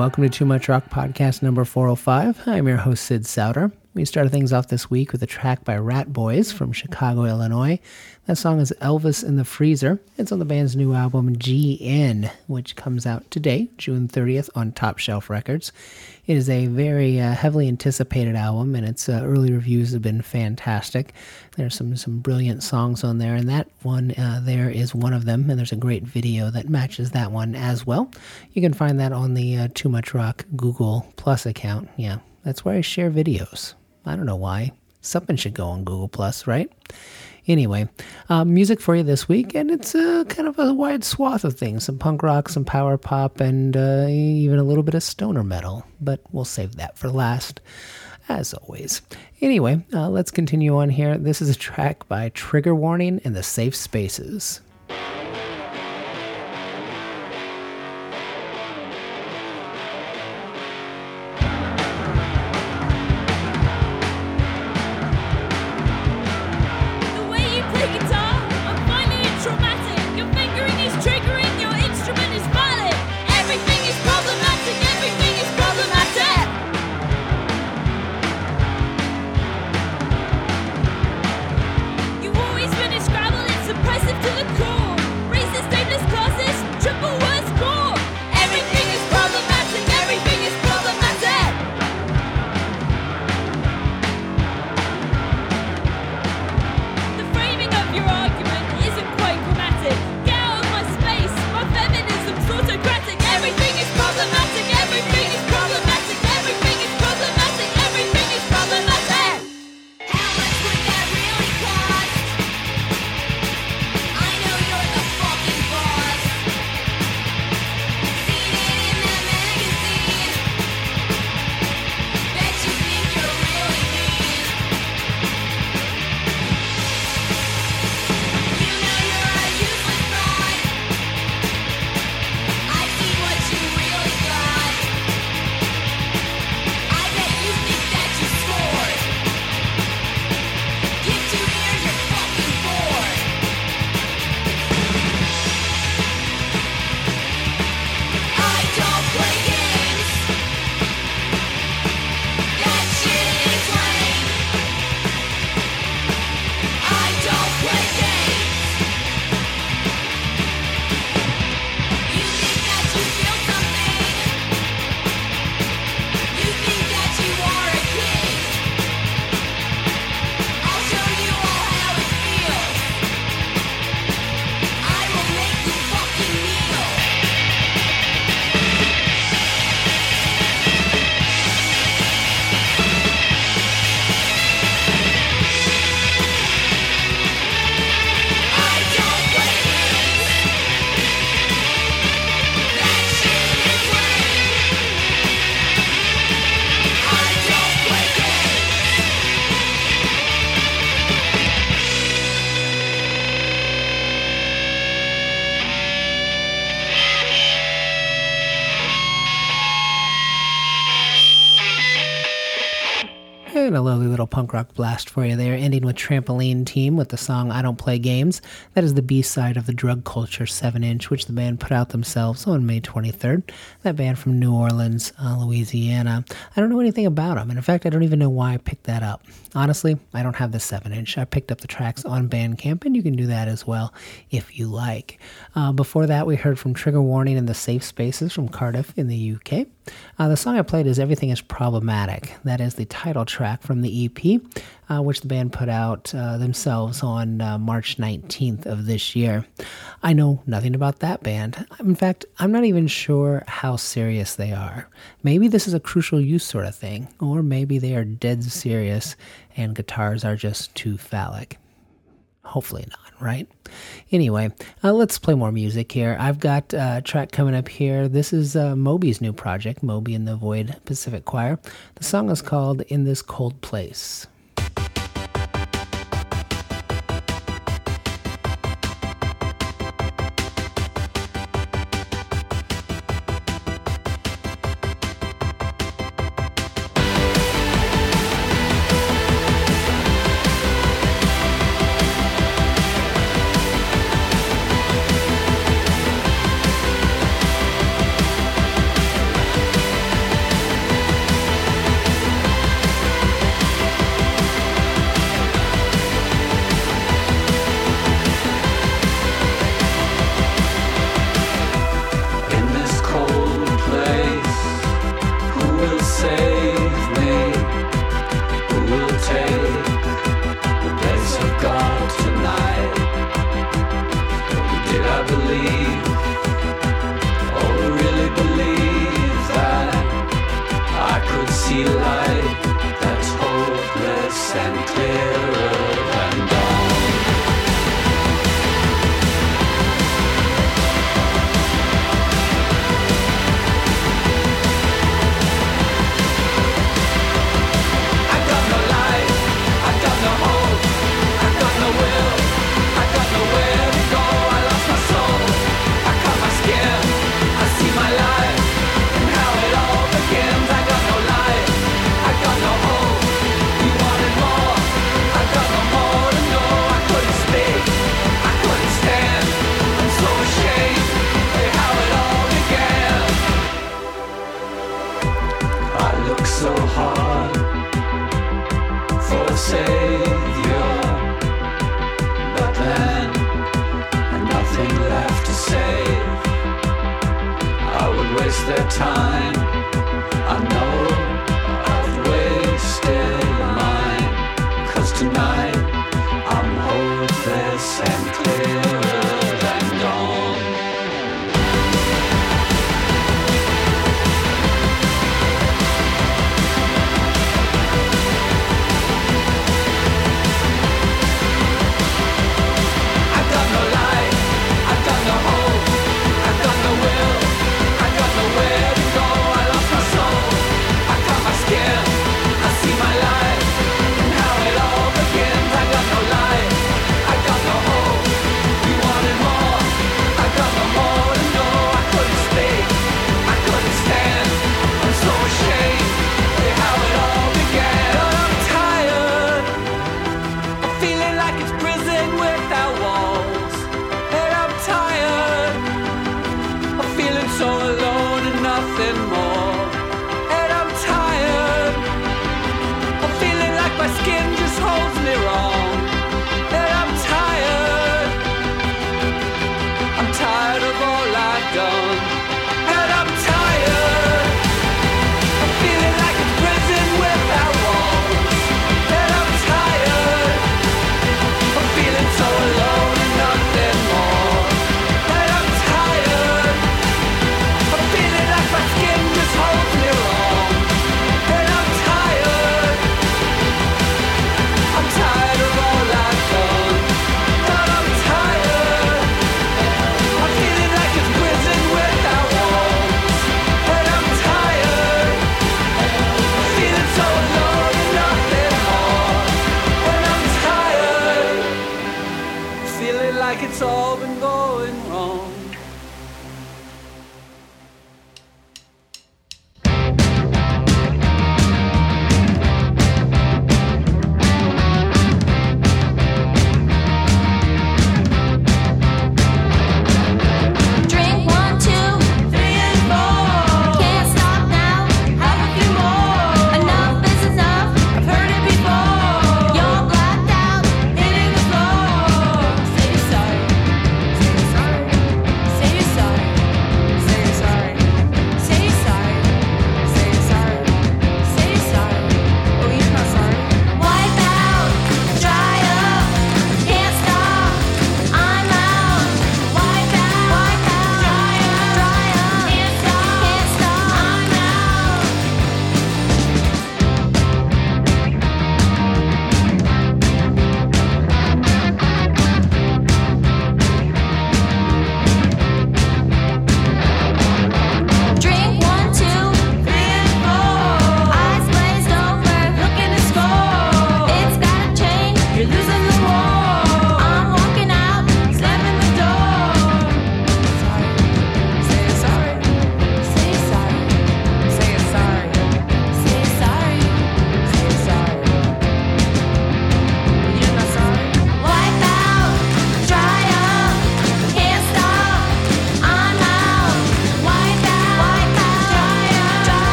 welcome to Too Much Rock Podcast number 405. I'm your host, Sid Sauter. We started things off this week with a track by Rat Boys from Chicago, Illinois. That song is Elvis in the Freezer. It's on the band's new album, GN, which comes out today, June 30th, on Top Shelf Records. It is a very heavily anticipated album, and its early reviews have been fantastic. There's some brilliant songs on there, and that one there is one of them, and there's a great video that matches that one as well. You can find that on the Too Much Rock Google Plus account. Yeah, that's where I share videos. I don't know why. Something should go on Google Plus, right? Anyway, music for you this week, and it's kind of a wide swath of things. Some punk rock, some power pop, and even a little bit of stoner metal. But we'll save that for last, as always. Anyway, let's continue on here. This is a track by Trigger Warning and the Safe Spaces. And a lovely little punk rock blast for you there, ending with Trampoline Team with the song I Don't Play Games. That is the B-side of the Drug Culture 7-inch, which the band put out themselves on May 23rd. That band from New Orleans, Louisiana. I don't know anything about them, and in fact, I don't even know why I picked that up. Honestly, I don't have the 7-inch. I picked up the tracks on Bandcamp, and you can do that as well if you like. Before that, we heard from Trigger Warning and the Safe Spaces from Cardiff in the UK. The song I played is Everything is Problematic. That is the title track from the EP, which the band put out themselves on March 19th of this year. I know nothing about that band. In fact, I'm not even sure how serious they are. Maybe this is a Crucial Youth sort of thing, or maybe they are dead serious and guitars are just too phallic. Hopefully not, right? Anyway, let's play more music here. I've got a track coming up here. This is Moby's new project, Moby and the Void Pacific Choir. The song is called In This Cold Place. hopeless and clearer than dawn. I've got no life, I've got no hope, I've got no will, I've got nowhere to go. I lost my soul, I cut my skin, I see my life and how it all begins. I got no life, I got no hope, you wanted more, I got no more to know. I couldn't speak, I couldn't stand, I'm so ashamed of how it all began. I look so hard for a savior, but then nothing left to save. I would waste their time, I know I've wasted mine, 'cause tonight I'm hopeless and clearer than dawn. I've got no life, I've got no hope, I've got no will, I've got nowhere to go. I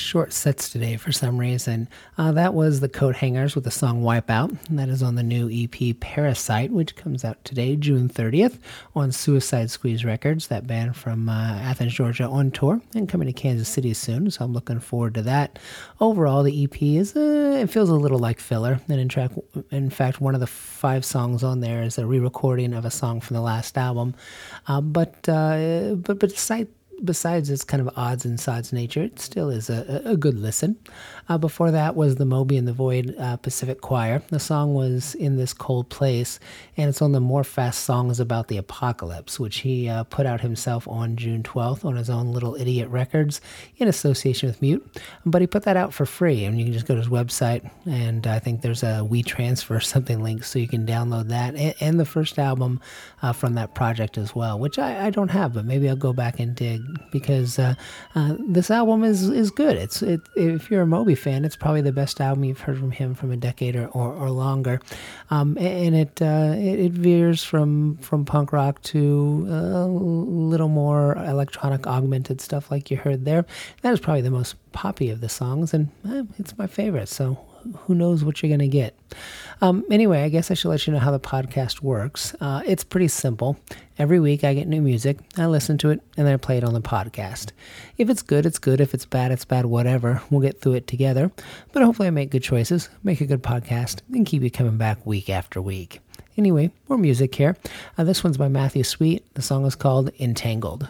short sets today for some reason. That was the Coat Hangers with the song Wipeout. And that is on the new EP Parasite, which comes out today, June 30th, on Suicide Squeeze Records, that band from Athens, Georgia, on tour and coming to Kansas City soon. So I'm looking forward to that. Overall, the EP it feels a little like filler. And in fact, one of the 5 songs on there is a re-recording of a song from the last album. But besides its kind of odds and sods nature, it still is a good listen. Before that was the Moby and the Void Pacific Choir. The song was In This Cold Place, and it's on the More Fast Songs About the Apocalypse, which he put out himself on June 12th on his own Little Idiot Records in association with Mute. But he put that out for free, and you can just go to his website, and I think there's a WeTransfer or something link, so you can download that and the first album from that project as well, which I don't have, but maybe I'll go back and dig, because this album is good. If you're a Moby fan, it's probably the best album you've heard from him from a decade or longer. And it veers from punk rock to a little more electronic augmented stuff like you heard there. That is probably the most poppy of the songs, and it's my favorite, so who knows what you're going to get. Anyway, I guess I should let you know how the podcast works. It's pretty simple. Every week I get new music, I listen to it, and then I play it on the podcast. If it's good, it's good. If it's bad, whatever. We'll get through it together. But hopefully I make good choices, make a good podcast, and keep you coming back week after week. Anyway, more music here. This one's by Matthew Sweet. The song is called Entangled.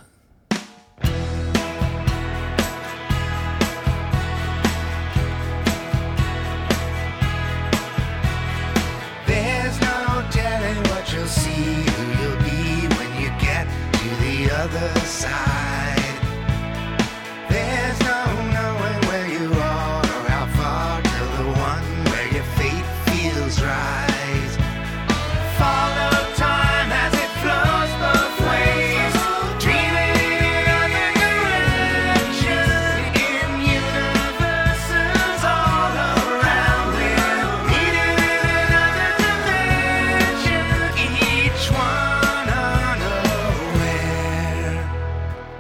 Other side, there's no knowing where you are or how far till the one where your fate feels right. Follow time as it flows both ways, dreaming in other directions, in universes all around them, meeting in another dimension, each one unaware.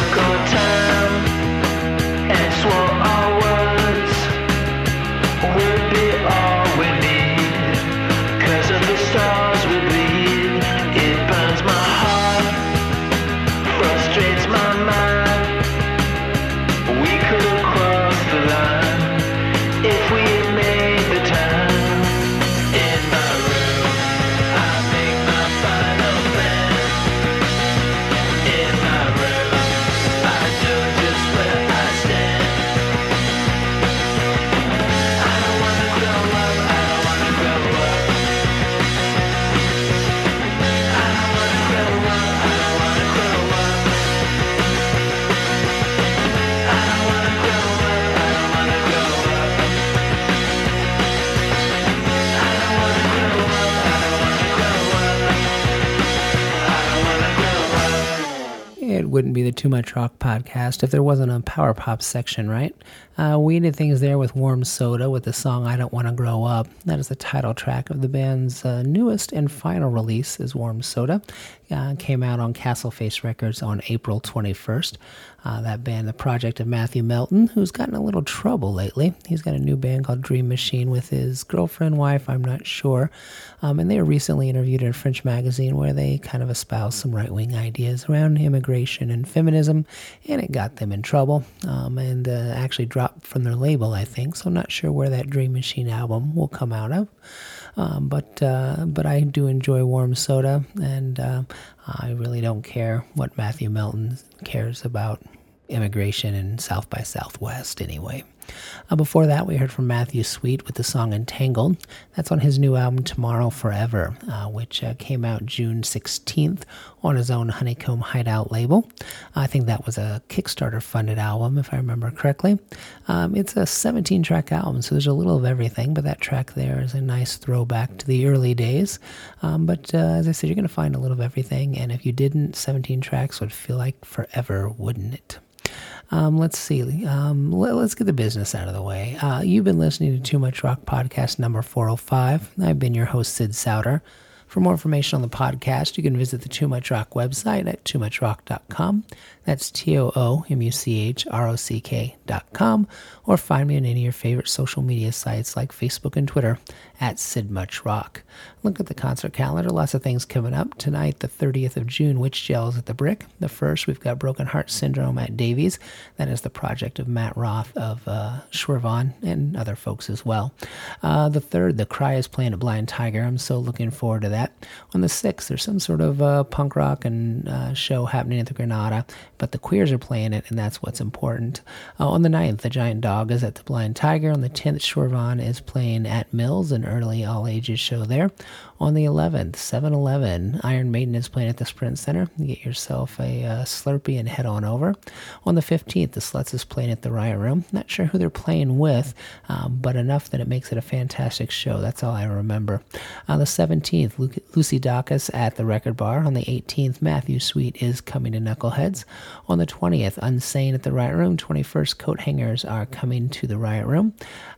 took our time and swore our words would be all we need. 'Cause of the stars we bleed. It burns my heart, frustrates my mind. We could have crossed the line if we had made the time. In my room, I make my final plan. In my room, I know just where I stand. I don't wanna grow up, I don't wanna grow up. I don't wanna grow up, I don't wanna grow up. I don't wanna grow up, I don't wanna grow up. I don't wanna grow up, I don't wanna grow up. I don't wanna grow up. It wouldn't be the Too Much Rock podcast if there wasn't a power pop section, right? We did things there with Warm Soda with the song I Don't Want to Grow Up. That is the title track of the band's newest and final release is Warm Soda. Came out on Castleface Records on April 21st. That band, the project of Matthew Melton, who's gotten a little trouble lately. He's got a new band called Dream Machine with his girlfriend, wife, I'm not sure. And they were recently interviewed in a French magazine where they kind of espoused some right-wing ideas around immigration and feminism, and it got them in trouble and actually dropped from their label, I think. So I'm not sure where that Dream Machine album will come out of. But I do enjoy Warm Soda, and I really don't care what Matthew Melton cares about immigration in South by Southwest anyway. Before that, we heard from Matthew Sweet with the song Entangled. That's on his new album Tomorrow Forever, which came out June 16th on his own Honeycomb Hideout label. I think that was a Kickstarter-funded album, if I remember correctly. It's a 17-track album, so there's a little of everything, but that track there is a nice throwback to the early days. But as I said, you're going to find a little of everything, and if you didn't, 17 tracks would feel like forever, wouldn't it? Let's see. Let's get the business out of the way. You've been listening to Too Much Rock podcast number 405. I've been your host, Sid Souter. For more information on the podcast, you can visit the Too Much Rock website at toomuchrock.com. That's TOOMUCHROCK.com. Or find me on any of your favorite social media sites like Facebook and Twitter at SidMuchRock. Look at the concert calendar. Lots of things coming up. Tonight, the 30th of June, Witch Gels at the Brick. The 1st, we've got Broken Heart Syndrome at Davies. That is the project of Matt Roth of Schwervon and other folks as well. The 3rd, The Cry is playing at Blind Tiger. I'm so looking forward to that. On the 6th, there's some sort of punk rock and show happening at the Granada, but the Queers are playing it, and that's what's important. On the 9th, The Giant Dog is at the Blind Tiger. On the 10th, Schwervon is playing at Mills, an early all-ages show there. On the 11th, 7-Eleven, Iron Maiden is playing at the Sprint Center. Get yourself a Slurpee and head on over. On the 15th, the Sluts is playing at the Riot Room. Not sure who they're playing with, but enough that it makes it a fantastic show. That's all I remember. On the 17th, Lucy Dacus at the Record Bar. On the 18th, Matthew Sweet is coming to Knuckleheads. On the 20th, Unsane at the Riot Room. 21st, Coat Hangers are coming to the Riot Room.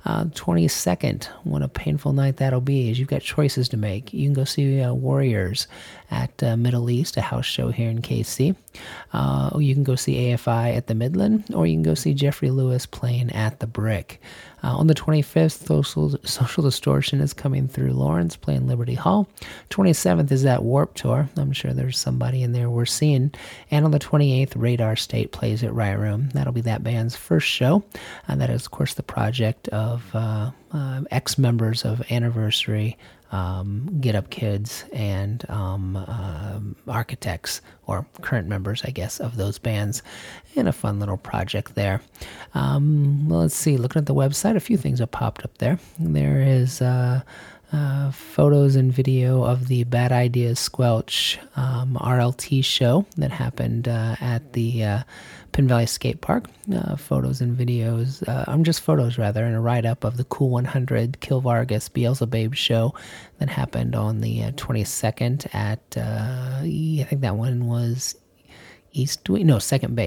22nd, what a painful night that'll be, as you've got choices to make. You can go see Warriors at Middle East, a house show here in KC. You can go see AFI at the Midland, or you can go see Jeffrey Lewis playing at the Brick. On the 25th, Social Distortion is coming through Lawrence, playing Liberty Hall. 27th is that Warped Tour. I'm sure there's somebody in there we're seeing. And on the 28th, Radar State plays at Riot Room. That'll be that band's first show. And that is, of course, the project of ex-members of Anniversary, Get Up Kids, and Architects, or current members, I guess, of those bands, in a fun little project there. Well, let's see, looking at the website, a few things have popped up there. There is photos and video of the Bad Ideas Squelch RLT show that happened at the Penn Valley Skate Park. Photos and videos, just photos rather, and a write-up of the Cool 100 Kill Vargas Beelzebub show that happened on the 22nd at, I think that one was Second Base.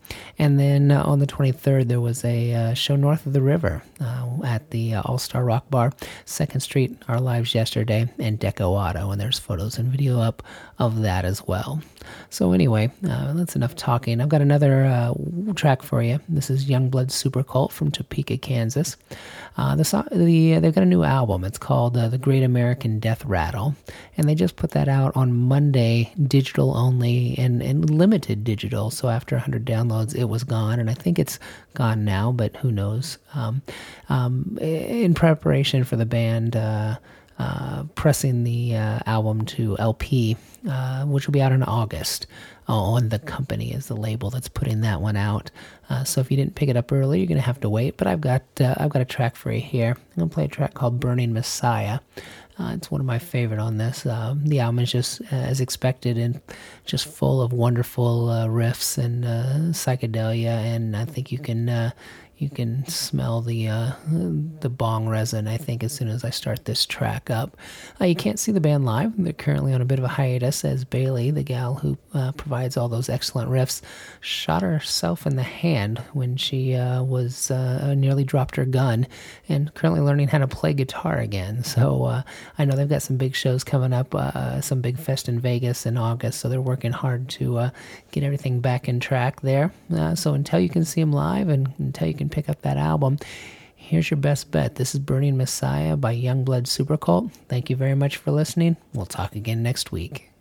And then on the 23rd, there was a show north of the river at the All-Star Rock Bar, 2nd Street, Our Lives Yesterday, and Deco Auto. And there's photos and video up of that as well. So anyway, that's enough talking. I've got another track for you. This is Youngblood Supercult from Topeka, Kansas. They've got a new album. It's called The Great American Death Rattle. And they just put that out on Monday, digital only and limited digital. So after 100 downloads, it was gone. And I think it's gone now, but who knows. In preparation for the band pressing the album to LP, which will be out in August. On The Company is the label that's putting that one out. So if you didn't pick it up early, you're going to have to wait. But I've got a track for you here. I'm going to play a track called Burning Messiah. It's one of my favorite on this. The album is just as expected and just full of wonderful riffs and psychedelia, and I think you can smell the bong resin, I think, as soon as I start this track up. You can't see the band live. They're currently on a bit of a hiatus, as Bailey, the gal who provides all those excellent riffs, shot herself in the hand when she was nearly dropped her gun, and currently learning how to play guitar again. So I know they've got some big shows coming up, some big fest in Vegas in August, so they're working hard to get everything back in track there. So until you can see them live and until you can pick up that album, here's your best bet. This is Burning Messiah by Youngblood Supercult. Thank you very much for listening. We'll talk again next week.